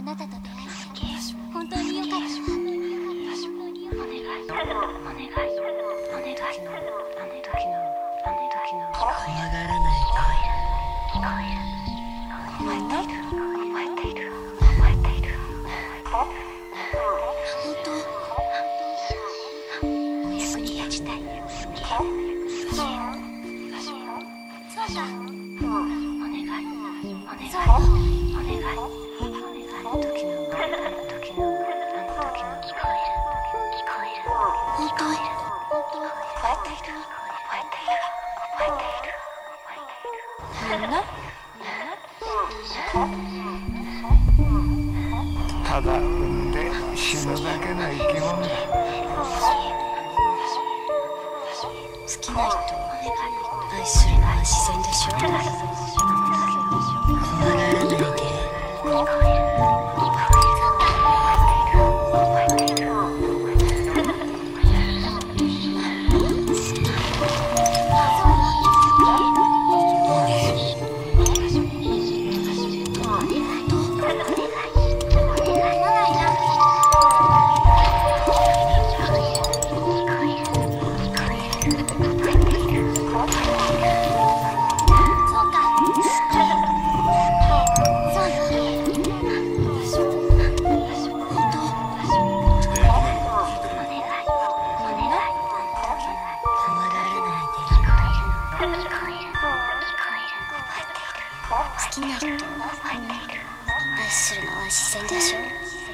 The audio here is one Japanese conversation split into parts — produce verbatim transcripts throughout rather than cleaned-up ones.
なたと出会えて本当によかった。お願いお願いお願いお願い怖がらない声。聞こえる覚えている覚えている覚えている。本当お役に立ちたい。そうか。お願いお願いお願いお願い。あの時のあの時のあの時の聞こえる聞こえる本当覚えている覚えている覚えている覚えている。みんなただ産んで死ぬだけの生き物だ。 好きな人を愛するのは自然でしょ。怖がらないで。聞こえる好きな人を愛するのは自然でしょ。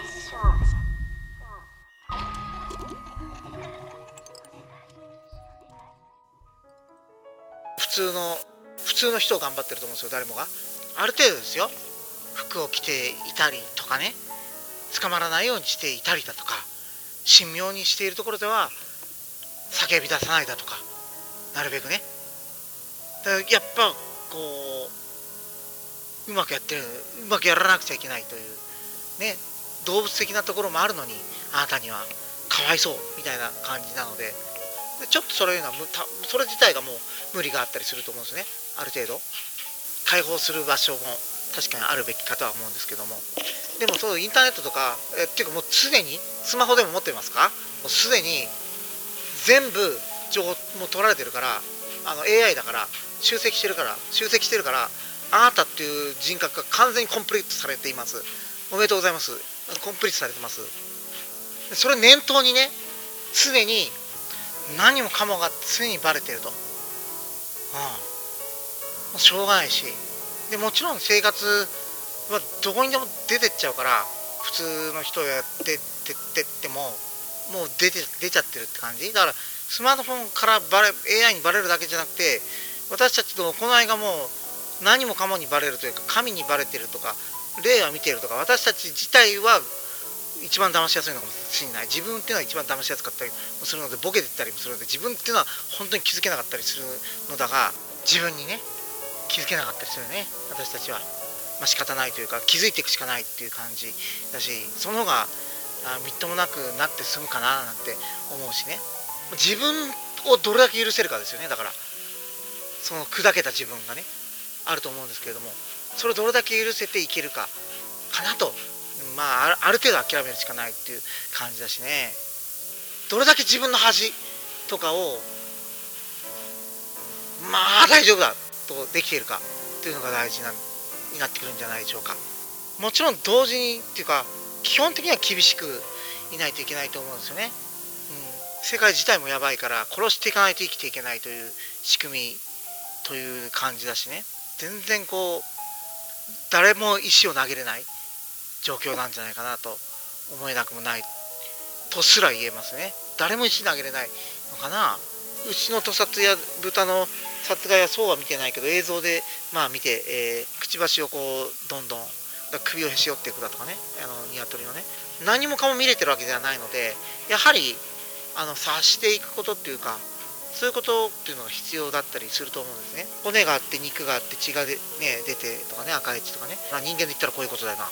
普通の普通の人を頑張ってると思うんですよ、誰もが。ある程度ですよ、服を着ていたりとかね、捕まらないようにしていたりだとか、神妙にしているところでは叫び出さないだとか、なるべくね。だからやっぱこううまくやってる、うまくやらなくちゃいけないというね、動物的なところもあるのに、あなたにはかわいそうみたいな感じなので、ちょっとそれいうのはそれ自体がもう無理があったりすると思うんですね。ある程度解放する場所も確かにあるべきかとは思うんですけども、でもそうインターネットとかえっていうかもうすでにスマホでも持ってますか、もうすでに全部情報も取られてるから、あの エーアイ だから集積してるから集積してるからあなたっていう人格が完全にコンプリートされています。おめでとうございます。コンプリートされてます。それ念頭にね、すでに何もかもが常にバレてると、うん、もうしょうがないし、でもちろん生活はどこにでも出てっちゃうから、普通の人がやってってってってももう出て出ちゃってるって感じだから、スマートフォンからバレ エーアイ にバレるだけじゃなくて、私たちの行いがもう何もかもにバレるというか、神にバレてるとか、霊を見てるとか、私たち自体は一番騙しやすいのかもしれない。自分っていうのは一番騙しやすかったりもするので、ボケてったりもするので、自分っていうのは本当に気づけなかったりするのだが、自分にね気づけなかったりするね、私たちは。まあ仕方ないというか、気づいていくしかないっていう感じだし、その方がみっともなくなって済むかななんて思うしね。自分をどれだけ許せるかですよね。だからその砕けた自分がねあると思うんですけれども、それをどれだけ許せていけるかかなと。まあある程度諦めるしかないっていう感じだしね。どれだけ自分の恥とかをまあ大丈夫だとできているかっていうのが大事なになってくるんじゃないでしょうか。もちろん同時にっていうか、基本的には厳しくいないといけないと思うんですよね。うん、世界自体もやばいから殺していかないと生きていけないという仕組みという感じだしね。全然こう誰も石を投げれない状況なんじゃないかなと思えなくもないとすら言えますね。誰も石投げれないのかな。牛の屠殺や豚の殺害はそうは見てないけど、映像でまあ見て、えー、くちばしをこうどんどん首をへし折っていくだとかね、あの鶏のね、何もかも見れてるわけではないので、やはりあの察していくことっていうか、そういうことっていうのが必要だったりすると思うんですね。骨があって肉があって血がで、ね、出てとかね、赤い血とかね、まあ、人間で言ったらこういうことだよな。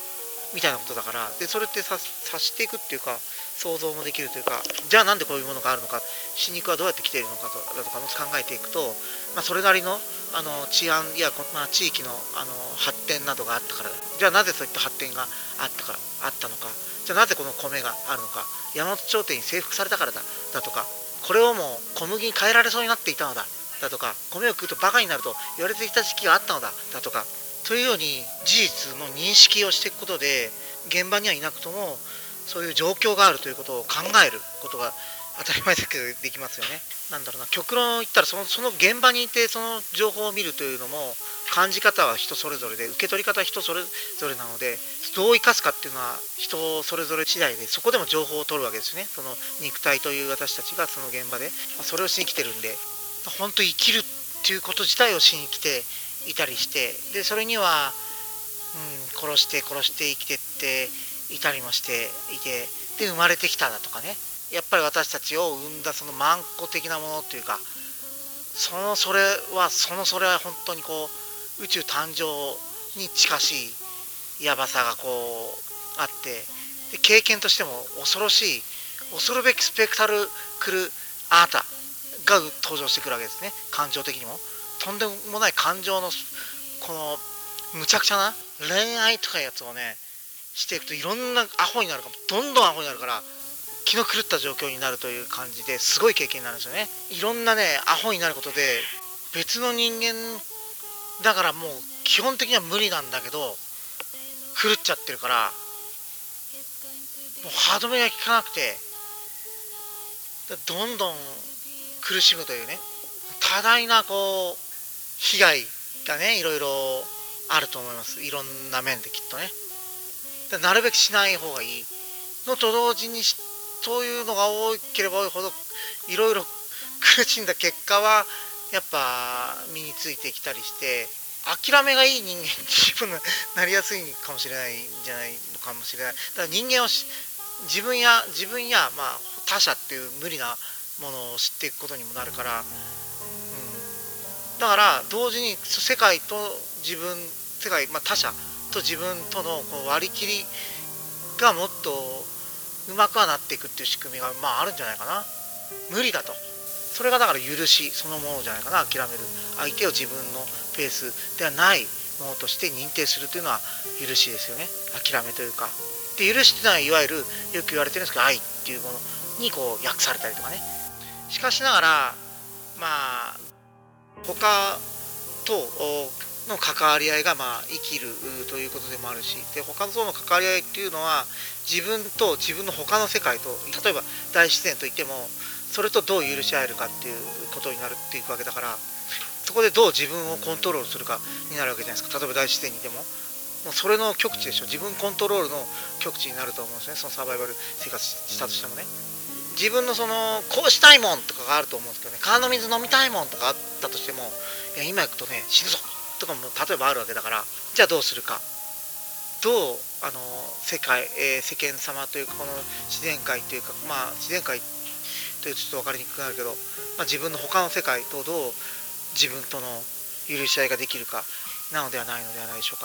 みたいなことだから、でそれって察していくっていうか想像もできるというか、じゃあなんでこういうものがあるのか、死肉はどうやって来ているのかとだとかも考えていくと、まあ、それなりのあの治安や、まあ、地域のあの発展などがあったからだ。じゃあなぜそういった発展があったからあったのか、じゃあなぜこの米があるのか、山本朝廷に征服されたからだだとか、これをもう小麦に変えられそうになっていたのだだとか、米を食うとバカになると言われていた時期があったのだだとか、というように事実の認識をしていくことで、現場にはいなくともそういう状況があるということを考えることが当たり前だけどできますよね。なんだろうな、極論言ったらその、その現場にいてその情報を見るというのも、感じ方は人それぞれで、受け取り方は人それぞれなので、どう生かすかっていうのは人それぞれ次第で、そこでも情報を取るわけですね。その肉体という私たちがその現場でそれをしに来てるんで、本当生きるっていうこと自体をしに来ていたりして、でそれには、うん、殺して殺して生きてっていたりもしていて、で生まれてきただとかね、やっぱり私たちを生んだその万古的なものっていうか、そのそれはそのそれは本当にこう宇宙誕生に近しいやばさがこうあって、で経験としても恐ろしい恐るべきスペクタルクルアータが登場してくるわけですね。感情的にもとんでもない感情のこのむちゃくちゃな恋愛とかいうやつをねしていくと、いろんなアホになるかも、どんどんアホになるから気の狂った状況になるという感じで、すごい経験になるんですよね。いろんなねアホになることで、別の人間だからもう基本的には無理なんだけど狂っちゃってるから、もう歯止めが効かなくてどんどん苦しむというね、多大なこう被害がねいろいろあると思います。いろんな面できっとね。なるべくしない方がいいのと同時に、そういうのが多ければ多いほどいろいろ苦しんだ結果はやっぱ身についてきたりして、諦めがいい人間に自分がなりやすいかもしれないんじゃないのかもしれない。だから人間をし自分や自分や、まあ、他者っていう無理なものを知っていくことにもなるから、うん、だから同時に世界と自分世界、まあ、他者と自分とのこの割り切りがもっとうまくはなっていくっていう仕組みが、まあ、あるんじゃないかな。無理だと、それがだから許しそのものじゃないかな。諦める、相手を自分のペースではないものとして認定するというのは許しですよね。諦めというか、で許しっていうのはいわゆるよく言われてるんですけど、愛っていうものにこう訳されたりとかね。しかしながらまあ他との関わり合いがまあ生きるということでもあるし、で他との関わり合いっていうのは自分と自分の他の世界と、例えば大自然といってもそれとどう許し合えるかっていうことになるっていくわけだから、そこでどう自分をコントロールするかになるわけじゃないですか。例えば大自然にいてももうそれの極致でしょ。自分コントロールの極致になると思うんですね。そのサバイバル生活したとしてもね、自分のそのこうしたいもんとかがあると思うんですけどね、川の水飲みたいもんとかあったとしても、いや今行くとね死ぬぞとかも例えばあるわけだから、じゃあどうするか、どうあの世界、えー、世間様というかこの自然界というか、まあ自然界というとちょっと分かりにくくなるけど、まあ、自分の他の世界とどう自分との許し合いができるかなのではないのではないでしょうか。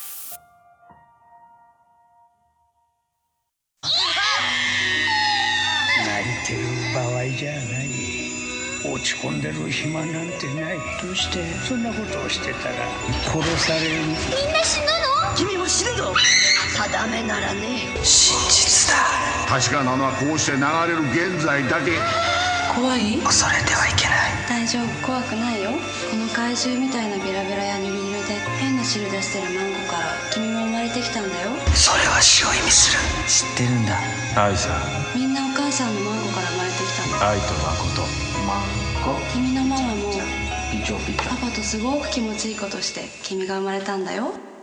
泣いてる場合じゃない。落ち込んでる暇なんてない。どうしてそんなことをしてたら殺される。 みんな死ぬの？ 君も死ぬぞ。 定めならね。 真実だ。 確かなのはこうして流れる現在だけ。 怖い？ 恐れてはいけない。 大丈夫、怖くないよ。この怪獣みたいなベラベラやニュルニュルで変な汁出してるマンゴーから君も生まれてきたんだよ。 それは死を意味する。知ってるんだ。 愛さん、 みんなお母さんのマンゴーから生まれてきたの。 愛と誠。 マンゴ君のママもピチョピチョ。 パパとすごく気持ちいいことして君が生まれたんだよ。